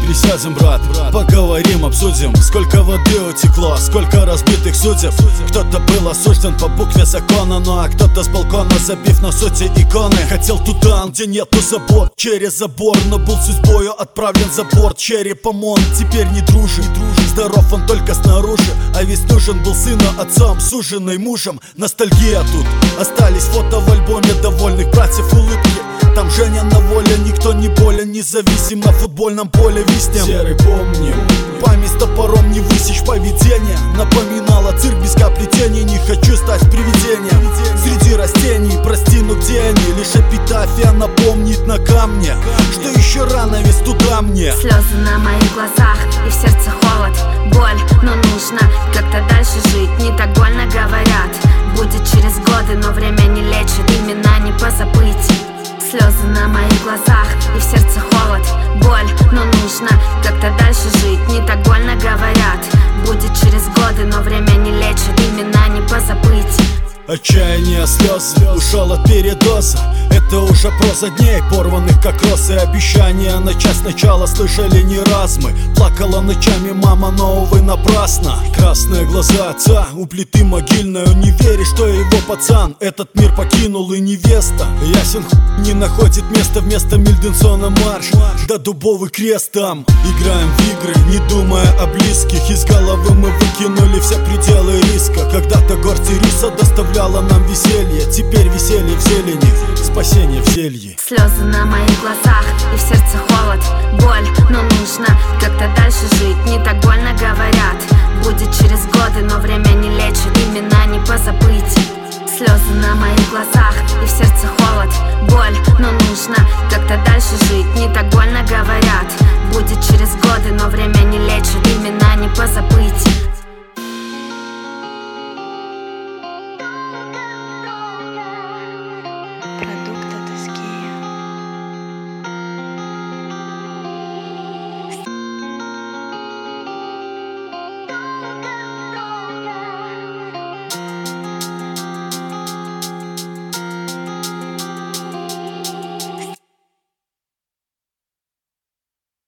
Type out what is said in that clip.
присядем, брат, поговорим, обсудим. Сколько воды утекло, сколько разбитых судеб. Кто-то был осужден по букве закона, ну а кто-то с балкона, забив на сути иконы, хотел туда, где нету забот, через забор, но был судьбою отправлен за борт. Черепом он теперь не дружит, здоров он только снаружи, а весь нужен был сына отцом, суженой мужем. Ностальгия тут, остались фото в альбоме довольных братьев, улыбки. Там Женя на воле, никто не болен, независим на футбольном поле виснем. Серый помню, память топором не высечь поведение. Напоминала цирк без капли тени, не хочу стать привидением среди растений. Прости, но где они? Лишь эпитафия напомнит на камне, что еще рано, весь туда мне. Слезы на моих глазах и в сердце холод, боль, но нужно как-то дальше жить. Не так больно говорят, будет через годы, но время не лечит, имена не позабыть. Слезы на моих глазах и в сердце холод, боль, но нужно как-то дальше жить. Не так больно говорят, будет через годы, но время не лечит, имена не позабыть. Отчаяние, слезы, ушел от передоза. Это уже проза дней, порванных как росы. Обещания начать сначала слышали не раз мы. Плакала ночами мама, но, увы, напрасно. Красные глаза отца у плиты могильной. Он не верит, что его пацан этот мир покинул, и невеста. Ясен не находит места, вместо Мильденсона марш, да дубовый крест там. Играем в игры, не думая о близких. Из головы мы выкинули все пределы риска. Когда-то горсть риса доставляла нам веселье, теперь веселье в зелени, спасение в зелье. Слезы на моих глазах и в сердце холод, боль, но нужно как-то дальше жить. Не так больно говорят, будет через годы, но время не лечит, имена не позабыть. Слезы на моих глазах и в сердце холод, боль, но нужно как-то дальше жить. Не так больно говорят, будет через годы, но время не лечит, имена не позабыть.